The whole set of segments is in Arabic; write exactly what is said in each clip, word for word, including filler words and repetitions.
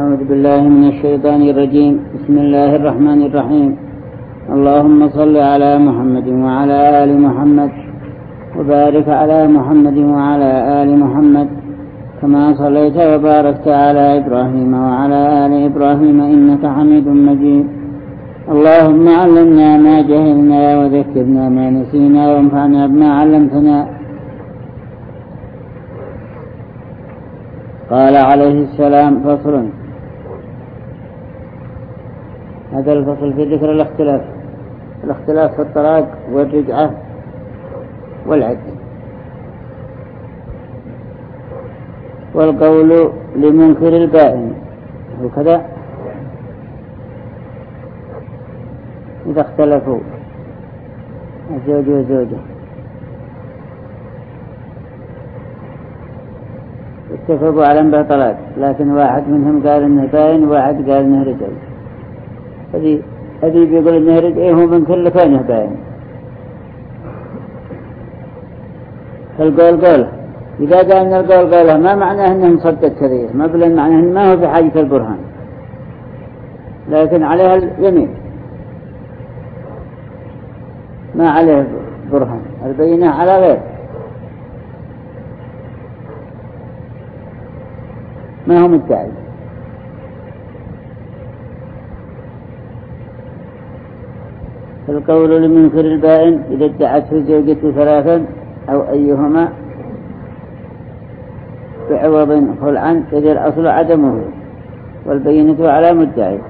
أعوذ بالله من الشيطان الرجيم. بسم الله الرحمن الرحيم. اللهم صل على محمد وعلى آل محمد وبارك على محمد وعلى آل محمد كما صليت وباركت على إبراهيم وعلى آل إبراهيم إنك حميد مجيد. اللهم علمنا ما جهلنا وذكرنا ما نسينا وانفعنا بما علمتنا. قال عليه السلام: فصل. هذا الفصل في ذكر الاختلاف الاختلاف في الطلاق والرجعة والعدة. والقول لمنكر البائن وكذا إذا اختلفوا الزوج والزوجة اتفقوا على أنه طلاق، لكن واحد منهم قال إنه باين وواحد قال إنه رجعي. هذه هذه بيقول إنه رجعي هو من كل كونه باين. فالقول قوله إذا قال إن القول قوله ما معناه إنه مصدق كثير، ما بل معناه إنه ما هو في حاجة البرهان، لكن عليها اليمين ما عليه برهان، البينة على غير، ما هو مدعي. القول لمنكر البائن إذا ادعته الزوجة ثلاثا أو أيهما بعوض خلعا إذ الأصل عدمه والبينة على مدعي.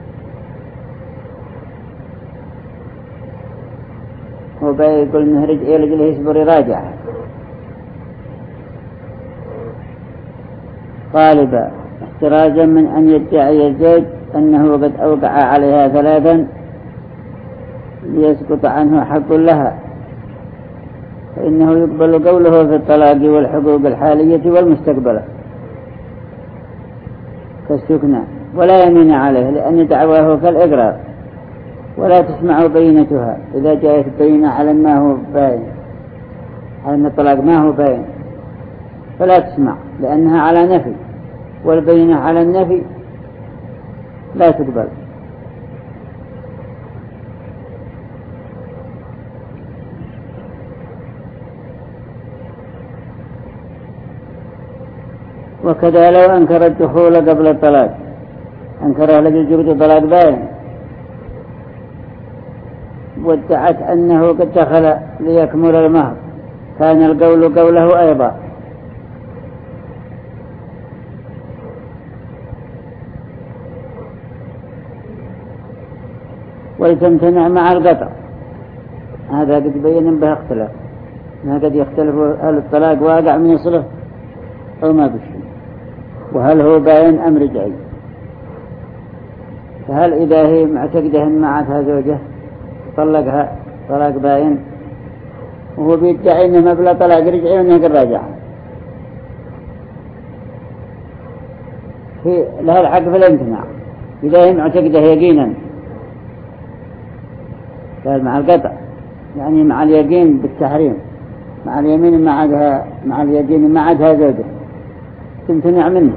هو بيقول إنه رجعي لجله يصبر راجعه غالبا احتراجا من أن يدعي الزوج أنه قد أوقع عليها ثلاثا ليسقط عنه حق لها، فإنه يقبل قوله في الطلاق والحقوق الحالية والمستقبلة كالسكنى، ولا يمين عليه لأن دعواه كالإقرار، ولا تسمع بينتها إذا جاءت بينة على ما هو باين، على أن الطلاق ما هو باين فلا تسمع لأنها على نفي، والبينة على النفي لا تقبل. وكذا لو أنكر الدخول قبل الطلاق، أنكره لجل طلاق باين وادعت أنه قد دخل ليكمل المهر، كان القول قوله أيضا. ولتمتنع مع القطع، هذا قد بين به اختلاف، ما قد يختلف هل الطلاق واقع من يصله أو ما بشي، وهل هو باين أم رجعي. فهل إذا هي معتقدة أن معتها زوجة طلقها طلاق باين وهو بيدعي أنه مبلغ طلاق رجعي وأنه قد راجعها، في لها الحق في الامتناع إذا هي معتقدة يقينا، قال مع القطع يعني مع اليقين بالتحريم، مع اليمين ما عادها، مع اليقين ما عادها زوجة تمتنع منه.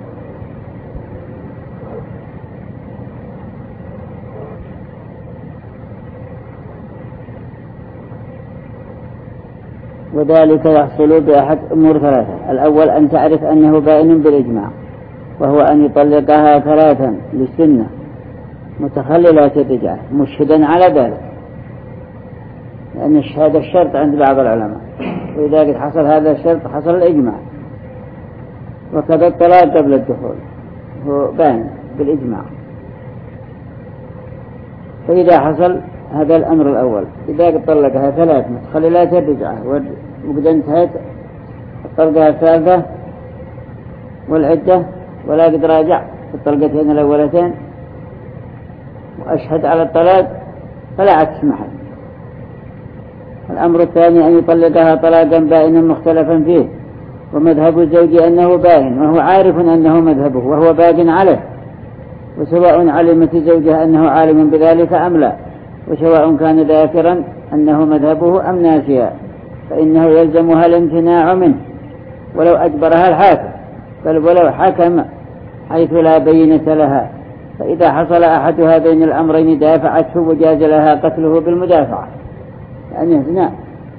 وذلك يحصل بأحد أمور ثلاثة: الأول أن تعرف أنه بائن بالإجماع، وهو أن يطلقها ثلاثا للسنة متخللات الرجعة مشهدا على ذلك، لأن هذا الشرط عند بعض العلماء، وإذا قد حصل هذا الشرط حصل الإجماع. وكذا الطلاق قبل الدخول هو بائن بالإجماع. فإذا حصل هذا الأمر الأول، إذا قد طلقها ثلاث متخللات الرجعة وقد انتهت الطلقة الثالثة والعدة ولا قد راجع في الطلقتين الأولتين وأشهد على الطلاق فلا عاد تسمح. الأمر الثاني أن يطلقها طلاقا بائنا مختلفا فيه، ومذهب الزوج أنه باين وهو عارف أنه مذهبه وهو باق عليه، وسواء علمت زوجها أنه عالم بذلك أم لا، وسواء كان ذاكرا أنه مذهبه أم ناسيا، فإنه يلزمها الامتناع منه ولو أجبرها الحاكم، بل ولو حكم حيث لا بينة لها، فإذا حصل أحد هذين الأمرين دافعته وجاز لها قتله بالمدافعة، يعني هنا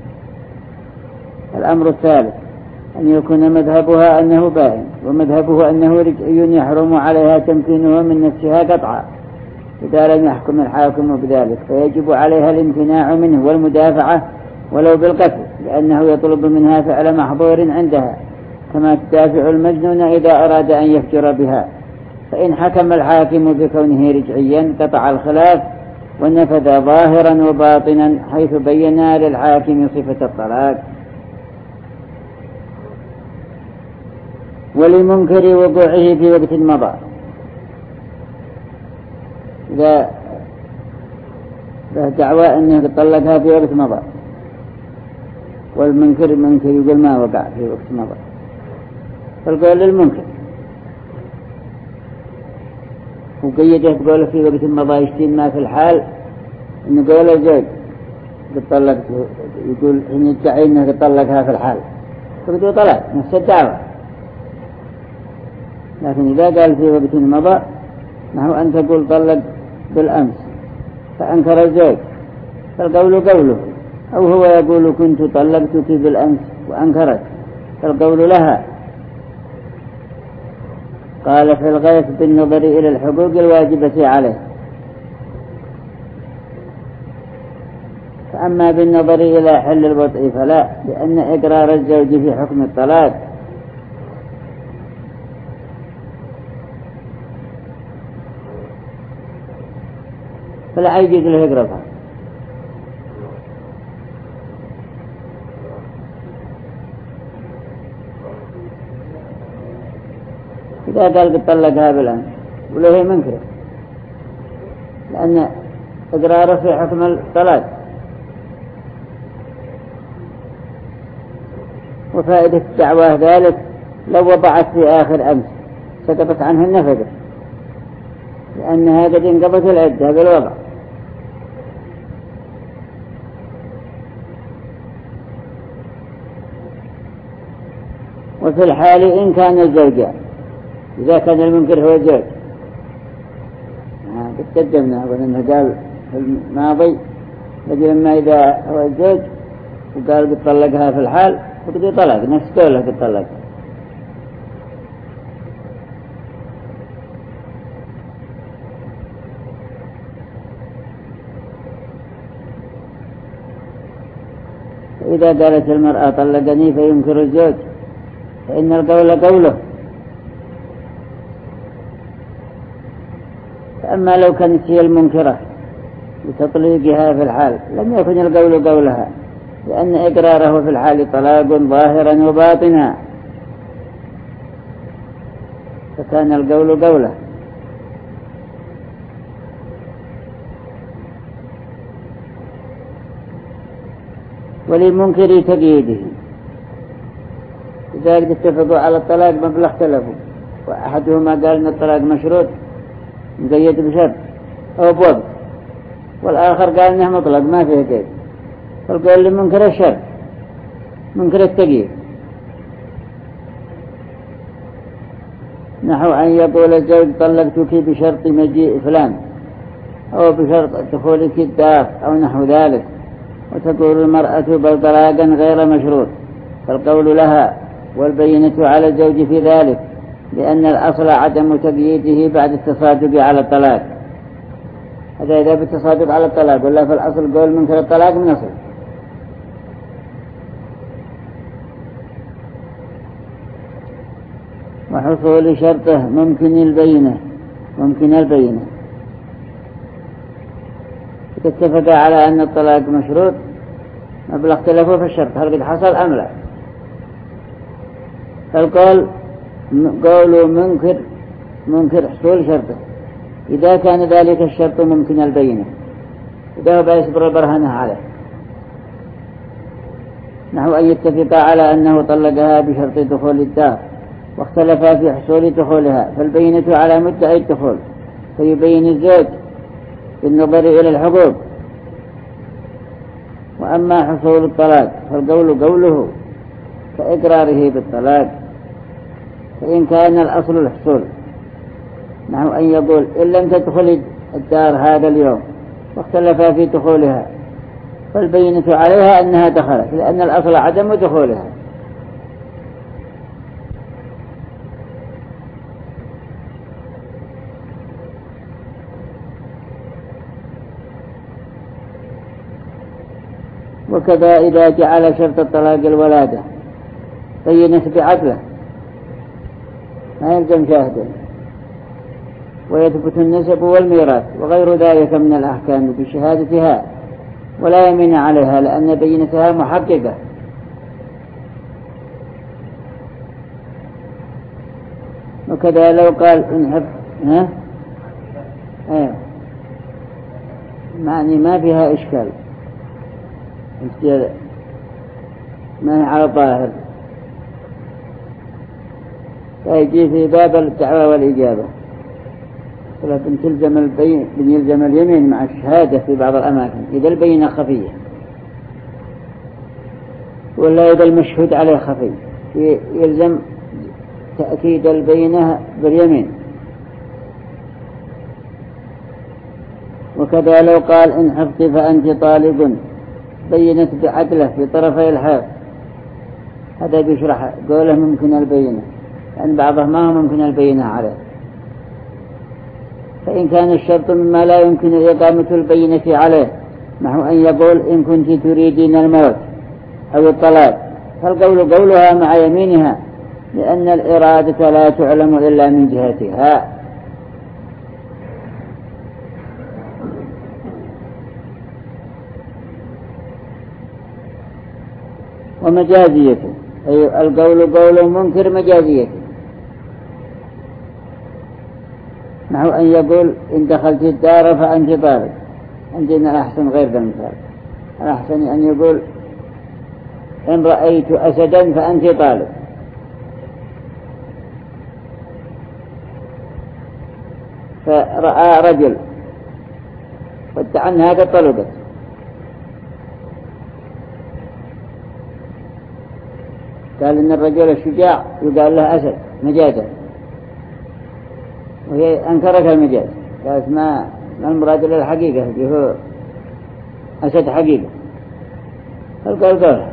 الأمر الثالث أن يكون مذهبها أنه بائن ومذهبه أنه رجعي يحرم عليها تمكينه من نفسها قطعا إذا لم يحكم الحاكم بذلك، فيجب عليها الامتناع منه والمدافعة ولو بالقتل، لأنه يطلب منها فعل محظور عندها، كما تدافع المجنون إذا أراد أن يفجر بها. فإن حكم الحاكم بكونه رجعيا قطع الخلاف ونفذ ظاهرا وباطنا حيث بينا للحاكم صفة الطلاق. ولمنكر وقوعه في وقت مضى، إذا له دعوى أنه طلقها في وقت مضى، والمنكر منكر يقول ما وقع في وقت مضى، فالقول للمنكر وقيده بقوله في وقت مضى يشتين ما في الحال، إنه قوله زوج قد يقول إن يدعي إنه قد طلقها في الحال فقدوا طلاق نفس الدعوة. لكن إذا قال في وقت مضى نحو أن تقول طلق بالأمس فأنكر الزوج فالقول قوله، أو هو يقول كنت طلقتك بالأمس وأنكرت فالقول لها. قال في الغيث بالنظر إلى الحقوق الواجبة عليه. فأما بالنظر إلى حل الوطء فلا، لأن إقرار الزوج في حكم الطلاق فلا يجوز له يقربها. إذا قال قد طلقها بالأمس وله هي منكرة، لأن إقراره في حكم الطلاق. وفائدة الدعوة ذلك لو وضعت في آخر أمس سقطت عنه النفقة، لأنها قد انقضت العدة بالوضع. وفي الحال إن كان الزوجان، إذا كان المنكر هو الزوج، قد قدمنا وأنه قال في الماضي لكن لما إذا هو الزوج وقال قد طلقها في الحال فقد يطلق نفس قوله قد طلق. إذا قالت المرأة طلقني فينكر الزوج فإن القول قوله. فأما لو كانت هي المنكرة بتطليقها في الحال لم يكن القول قولها، لأن إقراره في الحال طلاق ظاهرا وباطنا، فكان القول قوله. وللمنكر تقييده، إذا اتفقوا على الطلاق ما اختلفوا وأحدهما قال أن الطلاق مشروط مقيد بشرط أو بوضع، والآخر قال أنه مطلق ما فيه قيد، فالقول لمنكر الشرط منكر التقييد. نحو أن يقول الزوج طلقتك بشرط مجيء فلان أو بشرط دخولك الدار أو نحو ذلك، وتقول المرأة بل طلاقا غير مشروط، فالقول لها والبينة على الزوج في ذلك، لأن الأصل عدم تقييده بعد التصادق على الطلاق. هذا إذا بالتصادق على الطلاق، ولا في الأصل قول منكر الطلاق من أصل. وحصول شرطه ممكن البينة ممكن البينة اتفق على أن الطلاق مشروط ما بلا اختلافه في الشرط هل قد حصل أم لا. فالقول قولوا منكر منكر حصول شرطه إذا كان ذلك الشرط ممكن البينة، إذا هو بيصبر البرهنة عليه، نحو أن يتفق على أنه طلقها بشرط دخول الدار واختلفا في حصول دخولها، فالبينة على مدعي الدخول فيبين الزوج بالنظر إلى الحقوق. وأما حصول الطلاق فالقول قوله كإقراره بالطلاق، فإن كان الأصل الحصول نحو أن يقول إن لم تدخل الدار هذا اليوم واختلفا في دخولها فالبينة عليها أنها دخلت، لأن الأصل عدم دخولها. وكذا إذا جعل شرط الطلاق الولادة بينت بعدله ما يلزم شاهدين، ويثبت النسب والميراث وغير ذلك من الأحكام بشهادتها ولا يمين عليها لأن بينتها محققة. وكذا لو قال إن حب ها ايه معني ما فيها إشكال، ما هي على ظاهر، فيجي في باب الدعوة والإجابة ولكن تلزم البين يلزم اليمين مع الشهادة في بعض الأماكن إذا البينة خفية، ولا إذا المشهود عليه خفي يلزم تأكيد البينة باليمين. وكذا لو قال إن حفظت فأنت طالب بينت بعدله في طرفي الحيض، هذا بيشرح قوله ممكن البينة، لأن بعضه ما هو ممكن البينة عليه. فإن كان الشرط مما لا يمكن إقامة البينة عليه نحو أن يقول إن كنت تريدين الموت أو الطلاق فالقول قولها مع يمينها، لأن الإرادة لا تعلم إلا من جهتها. ومجازيته أي القول قول منكر مجازيته، نحو أن يقول إن دخلت الدار فأنت طالب، عندنا الأحسن غير ذا المثال، الأحسن أن يقول إن رأيت أسدا فأنت طالب، فرأى رجل وادعى أن هذا طلبت قال إن الرجل الشجاع يقال له أسد مجازا، وهي أنكرت المجاز قالت ما ما المراد للحقيقة هو أسد حقيقة، فالقول قولها.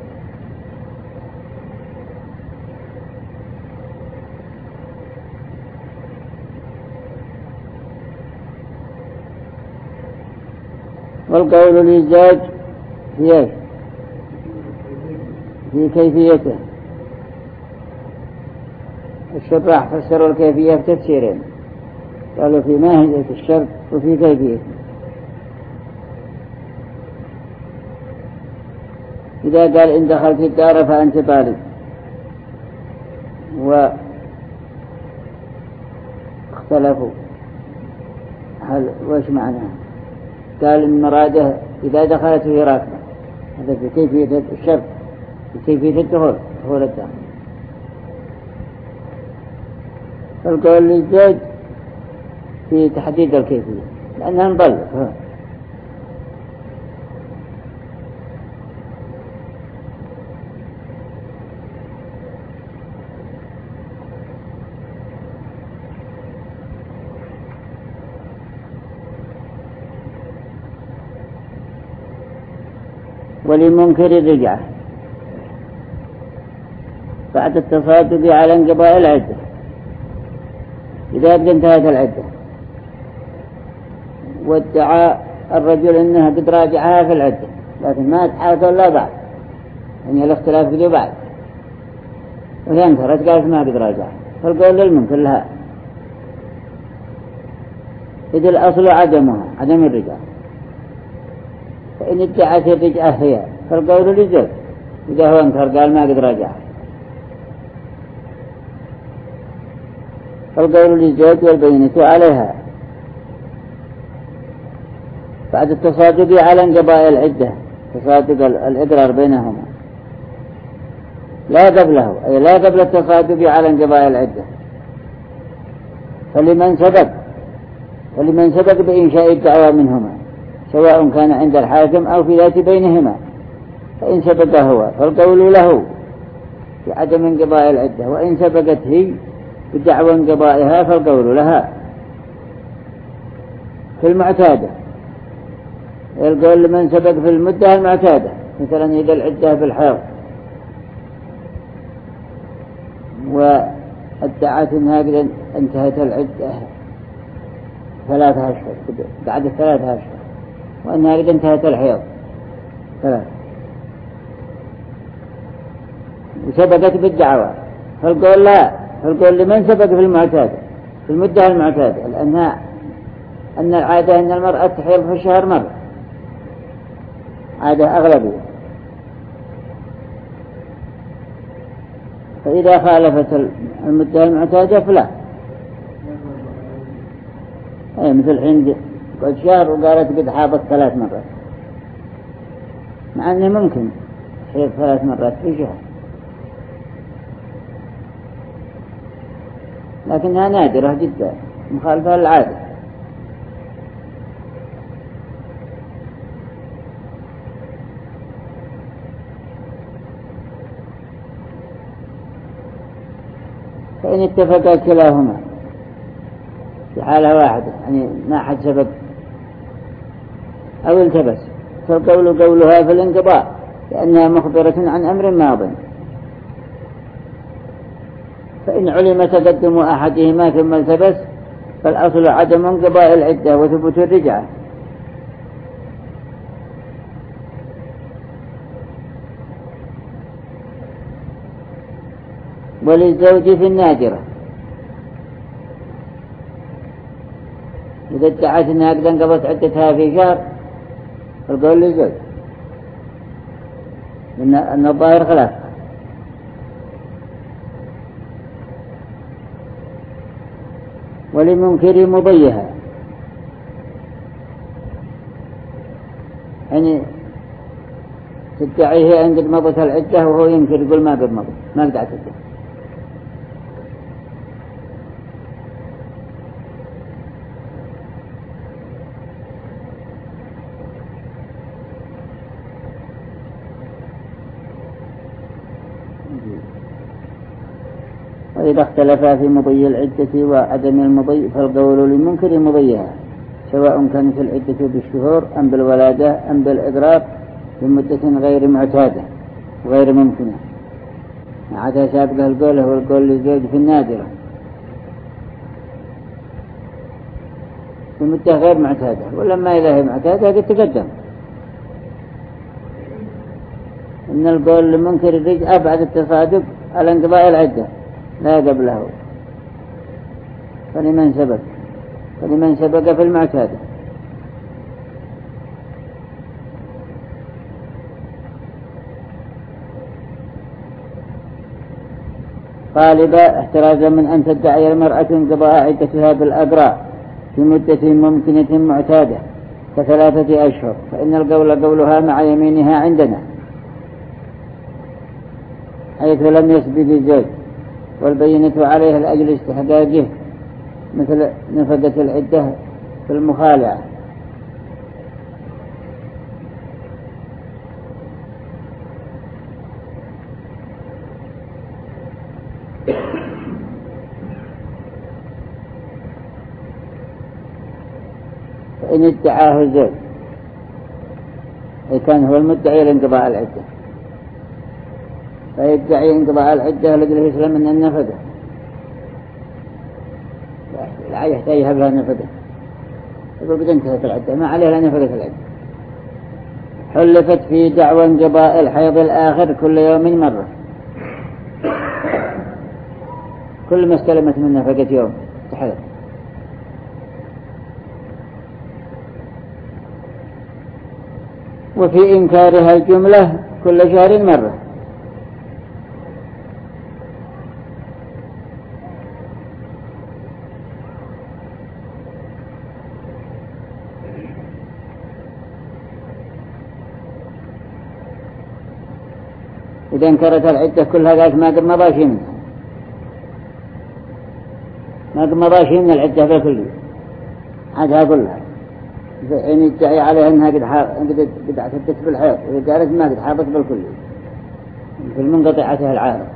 والقول للزوج في في كيفيته، الشراح فسروا الكيفية بتفسيرين، قالوا في ماهية الشرط وفي كيفيته. إذا قال إن دخلت الدار فأنت طالب واختلفوا هل وش معناه، قال إن مراده إذا دخلت في راكبة، هذا في كيفية الشرط في كيفية الدخول دخول الدار. فالقول للزوج في تحديد الكيفية لأنها مطلق. ولمنكر الرجعة بعد التصادق على انقضاء العدة، إذا قد انتهت العدة وادعى الرجل أنها قد راجعها في العدة لكن ما تحاثوا إلا بعد، يعني الاختلاف قد بعد وهي انكرت قالت ما قد راجعها، فالقول للمنكر لها إذ الأصل عدمها عدم الرجعة. فإن ادعت الرجعة هي فالقول للزوج إذا هو انكر قال ما قد راجعها، فالقول للزوج والبينة عليها بعد التصادق على انقضاء العدة، تصادق الإضرار بينهما لا قبله، أي لا قبل التصادق على انقضاء العدة. فلمن سبق فلمن سبق بإنشاء الدعوى منهما سواء كان عند الحاكم أو في ذات بينهما، فإن سبق هو فالقول له في عدم انقضاء العدة، وإن سبقت هي بدعوى انقضائها فالقول لها. في المعتادة، القول لمن سبق في المدة المعتادة، مثلا إذا العدة بالحيض وادعت أنها قد انتهت العدة ثلاثة أشهر، بعد ثلاثة أشهر، وأنها قد انتهت الحيض ثلاثة وسبقت بالدعوة، فالقول لا، فالقول لمن سبق في المعتادة في المدة المعتادة، لأنها أن العادة أن المرأة تحيض في الشهر مرة، عادة أغلبية، فإذا خالفت المدة المعتادة فلا. أي مثل حين قد شهر وقالت قد حاضت ثلاث مرات، مع أنه ممكن تحيض ثلاث مرات في شهر، لكنها نادرة جدا مخالفة للعادة. فإن اتفقا كلاهما في حالة واحدة، يعني ما حد سبق أو التبس، فالقول قولها في الانقضاء لأنها مخبرة عن أمر ماضٍ. فإن علم تقدم أحدهما ثم التبس فالأصل عدم انقضاء العدة وثبوت الرجعة. وللزوج في النادرة إذا ادعت أنها قد انقضت عدتها في شهر فالقول للزوج، لأن الظاهر خلاف. ولمنكر مضيها، يعني تدعيه أن قد مضت العدة وهو ينكر يقول ما قد مضت، ما قد عدت. وإذا اختلفا في مضي العدة وعدم المضي فالقول لمنكر مضيها، سواء كانت العدة بالشهور أم بالولادة أم بالإضراب بمدة غير معتادة وغير ممكنة. عاد سابقه القول هو القول للزوج في النادرة بمدة غير معتادة، ولما إذا هي معتادة قد تقدم إن القول لمنكر الرجعة بعد التصادق على انقضاء العدة لا قبله، فلمن سبق فلمن سبق في المعتادة. طالبة احترازا من أن تدعي المرأة انقضاء عدتها بالأقراء في مدة ممكنة معتادة كثلاثة أشهر، فإن القول قولها مع يمينها عندنا، حيث لم يسبق الزوج والبينة عليه لأجل استحقاقه، مثل نفقة العدة في المخالعة. فإن ادعاه الزوج كان هو المدعي لانقضاء العدة، فيدعي انقضاء العدة لقد يسلم من النفقة، لا يحتاج يهب لها نفقة، يقول قد انتهت العدة ما عليها نفقة العدة. حلفت في دعوى انقضاء الحيض الآخر كل يوم مرة، كل ما استلمت من نفقة يوم تحلف. وفي إنكارها الجملة كل شهر مرة، إذا انكرت العدة كلها قالت ما قد مضى شيء منها، ما قد مضى شيء من العدة بالكل، عادها كلها إن يدعي عليها أنها قد قد قد اعتدت بالحيض، وإذا قالت ما قد حاضت بالكل في المنقطعتها العارض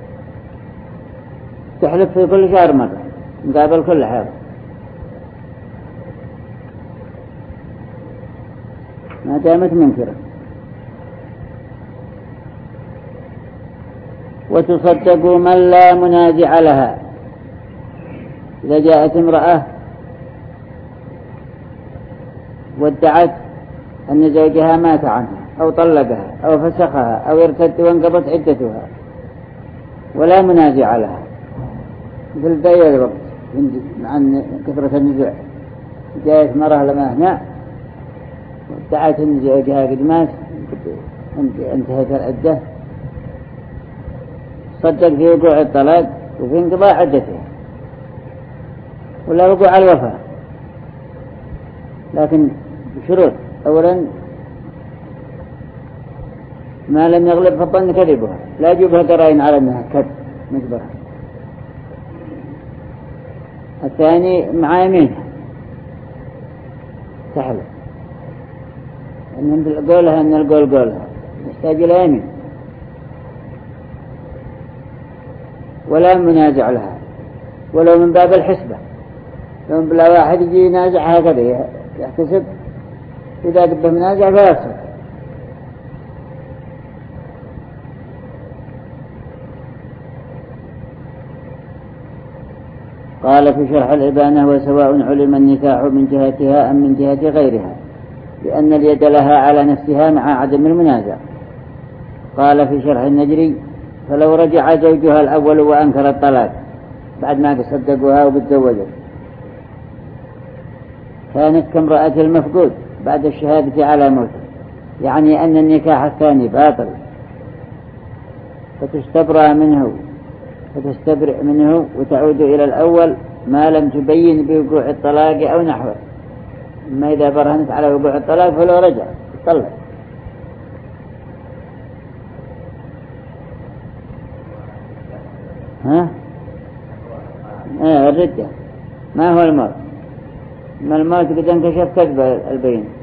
تحلف في كل شهر مرة مقابل كل حيض. ما دامت منكرة. وتصدق من لا منازع لها. إذا جاءت امرأة وادعت أن زوجها مات عنها أو طلقها أو فسخها أو ارتد وانقضت عدتها ولا منازع لها، مثل ذي الوقت عن كثرة النزاع، جاءت مرة لما هنا وادعت أن زوجها قد مات انتهت العدة، صدق في وقوع الطلاق وفي انقضاء عدتها ولا وقوع الوفاة، لكن بشروط. أولا ما لم يغلب فالظن كذبها، لا يجيبها قرائن على أنها كذب مجبرها. الثاني مع يمينها تحلف أن قولها أن القول قولها يحتاج إلى يمين، ولا منازع لها ولو من باب الحسبة، لو بلا واحد يجي ينازع هكذا يحتسب، إذا قد منازع فيصل. قال في شرح الإبانة: وسواء علم النكاح من جهتها أم من جهة غيرها، لأن اليد لها على نفسها مع عدم المنازع. قال في شرح النجري: فلو رجع زوجها الأول وأنكر الطلاق بعد ما صدقوها وبتزوجت كانت كامرأة المفقود بعد الشهادة على موته، يعني أن النكاح الثاني باطل، فتستبرأ منه فتستبرئ منه وتعود إلى الأول ما لم تبين بوقوع الطلاق أو نحوه. أما إذا برهنت على وقوع الطلاق فلو رجع طلق. ها؟ آه الردة ما هو الموت، ما الموت قد انكشف كذب البين.